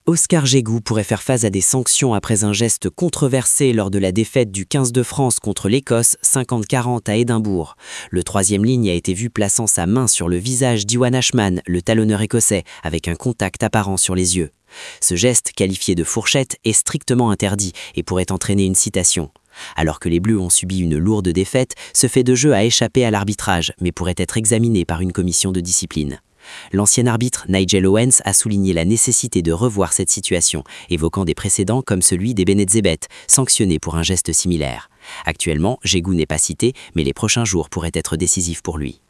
Oscar Jégou pourrait faire face à des sanctions après un geste controversé lors de la défaite du 15 de France contre l'Écosse 50-40 à Édimbourg. Le troisième ligne a été vu plaçant sa main sur le visage d'Iwan Ashman, le talonneur écossais, avec un contact apparent sur les yeux. Ce geste, qualifié de fourchette, est strictement interdit et pourrait entraîner une citation. Alors que les Bleus ont subi une lourde défaite, ce fait de jeu a échappé à l'arbitrage, mais pourrait être examiné par une commission de discipline. L'ancien arbitre Nigel Owens a souligné la nécessité de revoir cette situation, évoquant des précédents comme celui des Benezebet, sanctionné pour un geste similaire. Actuellement, Jégou n'est pas cité, mais les prochains jours pourraient être décisifs pour lui.